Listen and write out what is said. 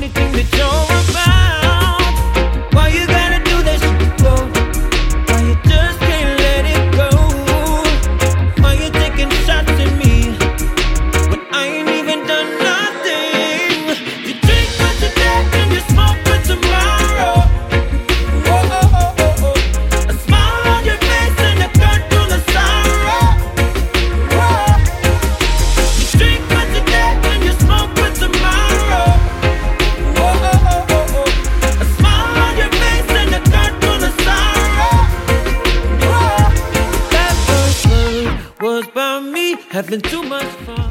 anything that you're about. Why you gotta do that shit, whoa? Why you just can't let it go? Why you taking shots at me when I ain't even done nothing? You drink for today and you smoke for tomorrow. Whoa, oh, oh, oh, oh. A smile on your face and a gun full of sorrow. Whoa. You drink for today and you smoke for tomorrow. Whoa, oh, oh, oh, oh. A smile on your face and a gun full of sorrow. Whoa. That first word was about me having too much fun.